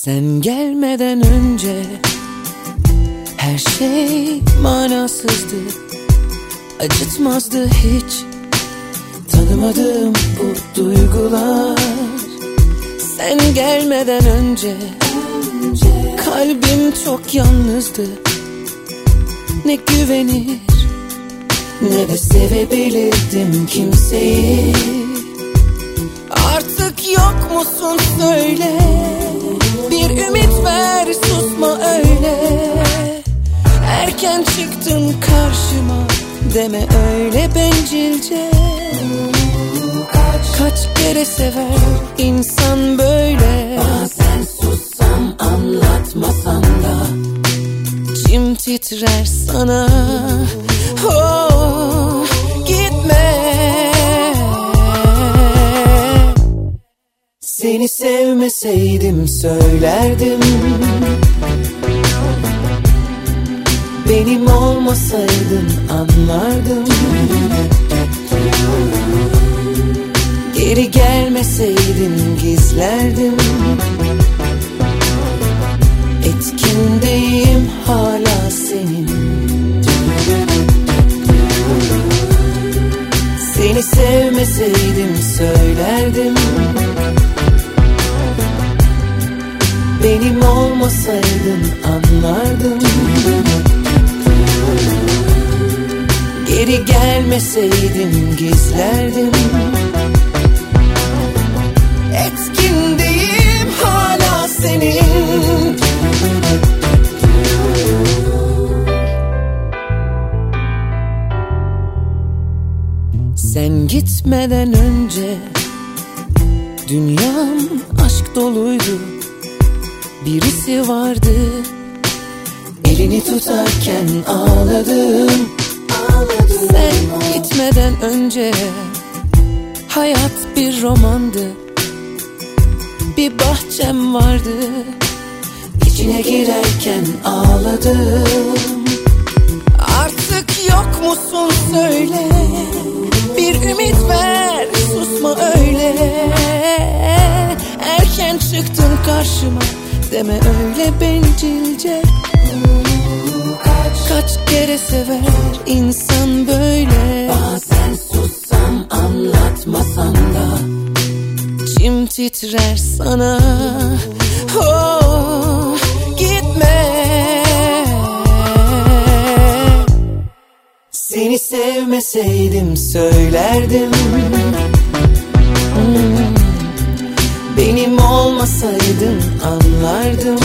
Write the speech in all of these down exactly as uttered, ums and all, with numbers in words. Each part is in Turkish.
Sen gelmeden önce her şey manasızdı, acıtmazdı hiç. Tanımadığım bu duygular. Sen gelmeden önce kalbim çok yalnızdı. Ne güvenir ne de sevebilirdim kimseyi. Artık yok musun söyle, bir ümit ver, susma öyle. Erken çıktın karşıma, deme öyle bencilce. Kaç, kaç kere sever insan böyle. Bazen sussam anlatmasam da içim titrer sana. Oh, gitme. Seni sevmeseydim söylerdim, benim olmasaydın anlardım. Geri gelmeseydin gizlerdim. Etkindeyim hala senin. Seni sevmeseydim söylerdim, benim olmasaydın anlardım. Geri gelmeseydin gizlerdim. Etkindeyim hala senin. Sen gitmeden önce dünyam aşk doluydu. Birisi vardı, elini tutarken ağladım. Ağladım. Sen gitmeden önce hayat bir romandı. Bir bahçem vardı, içine girerken ağladım. Artık yok musun söyle, bir ümit ver, susma öyle. Erken çıktın karşıma, deme öyle bencilce. Kaç, kaç kere sever insan böyle. Bazen sussam anlatmasam da İçim titrer sana. Oh, gitme. Seni sevmeseydim söylerdim. Hmm. Benim olmasaydın anlardım.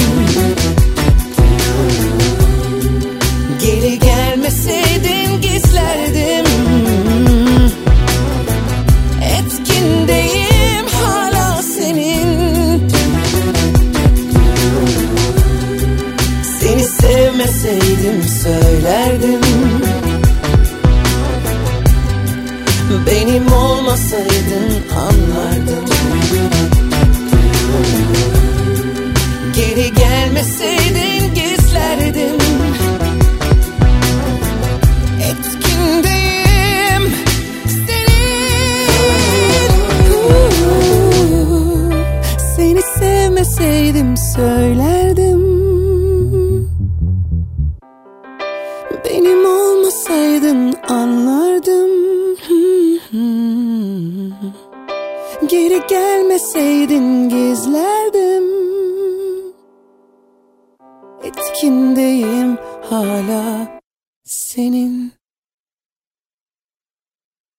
Geri gelmeseydin gizlerdim. Etkindeyim hala senin. Seni sevmeseydim söylerdim. Benim olmasaydın anlardım. Geri gelmeseydin gizlerdim. Etkindeyim senin. Uh, seni sevmeseydim söylerdim. Benim olmasaydın anlardım. Geri gelmeseydin gizlerdim. Etkindeyim hala senin.